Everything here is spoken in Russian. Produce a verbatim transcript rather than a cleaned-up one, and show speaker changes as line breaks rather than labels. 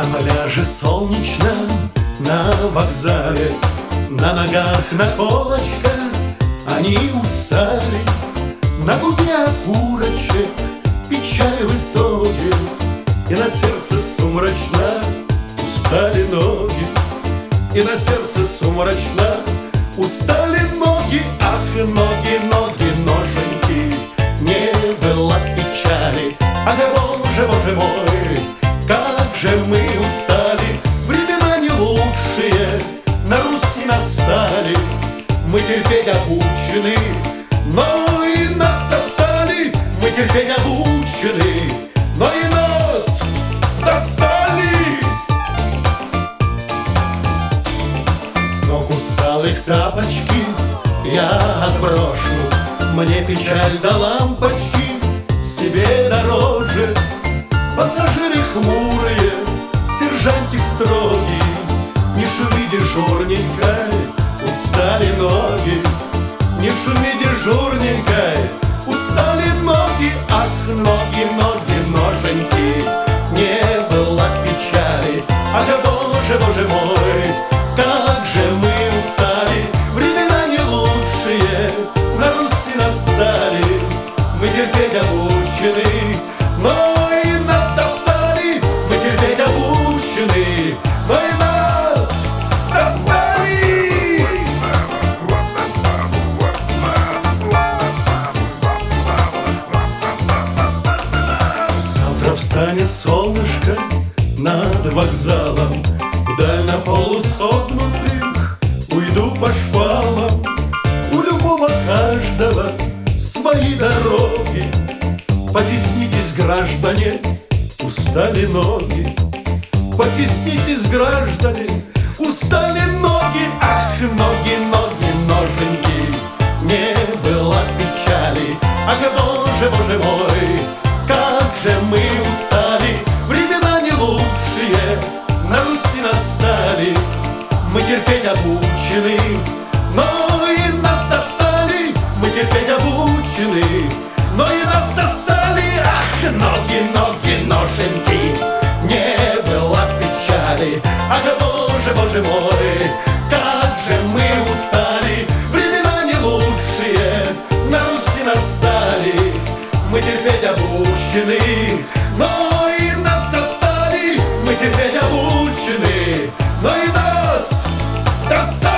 пляже солнечном, на вокзале, на ногах, на полочках они устали. На губе окурочек, печаль в итоге, и на сердце сумрачно устали ноги. И на сердце сумрачно устали ноги. Ах, ноги, ноги, ноженьки, не было печали. Ах, боже, боже мой, как же мы устали. Времена не лучшие на Руси настали. Мы терпеть обучены, но и нас достали. Мы терпеть обучены, но и нас достали. С ног усталых тапочки я отброшу. Мне печаль до лампочки себе дороже. Пассажиры хмурые, сержантик строгий, не шуми, дежурненькой, устали ноги. Не шуми, дежурненькой, устали ноги. Ах, ноги, ноги, ноженьки, не было печали. Ах, боже, боже мой, как же мы устали. Времена не лучшие на Руси настали. Мы терпеть обучены, но и нас достали. Мы терпеть обучены, но и нас достали. Завтра встанет солнышко над вокзалом, вдаль на полусогнутых уйду по шпалам. У любого каждого свои дороги. Потеснитесь, граждане, устали ноги. Потеснитесь, граждане, устали ноги. Ах, ноги, ноги, ноженьки, не было печали. Ах, боже, боже мой, как же мы устали. Времена не лучшие на Руси настали. Мы терпеть обучены, но и нас достали. Мы терпеть обучены, но и нас достали. Ах, ноги, ноги, ноженьки, не было печали. Ах, боже, боже мой, как же мы устали. Времена не лучшие на Руси настали. Мы терпеть обучены, но и нас достали. Мы терпеть обучены, но и нас достали.